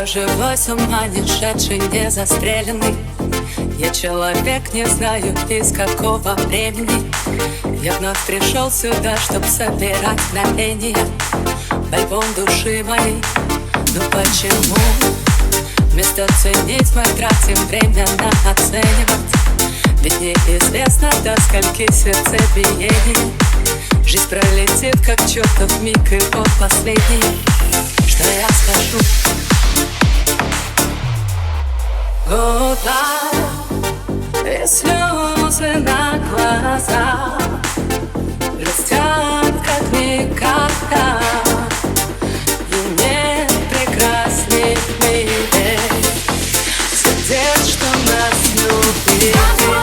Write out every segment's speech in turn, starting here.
Я живой, с ума не шедший, не застреленный. Я человек, не знаю из какого времени. Я вновь пришел сюда, чтоб собирать знамения в альбом души моей. Ну почему вместо ценить мы тратим время на оценивать? Ведь неизвестно, до скольки сердцебиений жизнь пролетит, как чертов миг, и вот последний. Что я скажу? Goodbye, и слезы на глазах блестят, как никогда. И нет прекрасней в мире сердец, что нас любит.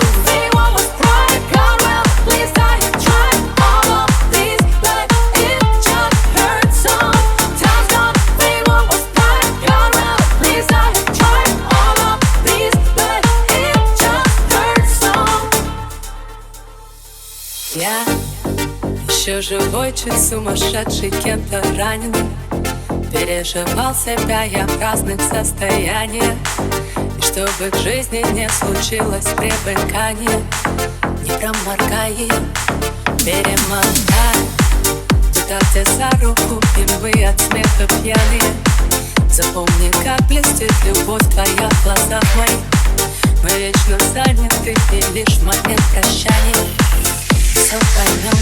Я еще живой, чуть сумасшедший, кем-то раненый. Переживал себя я в разных состояниях. И чтобы к жизни не случилось привыкание, не проморгай ее, перемотай туда, где за руку, и мы от смеха пьяные. Запомни, как блестит любовь твоя в глазах моих. Мы вечно заняты, и лишь момент прощания все поймем.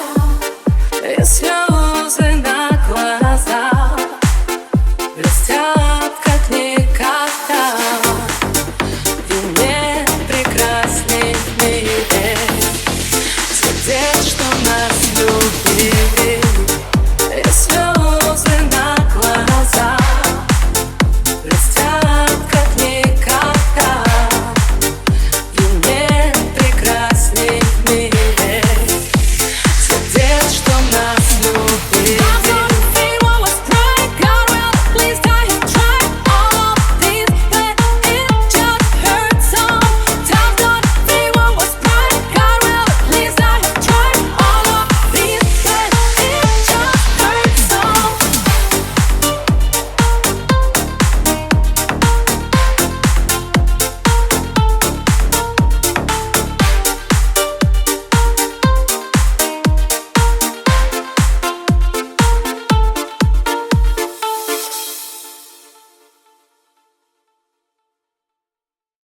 Goodbye, и слезы на глазах блестят,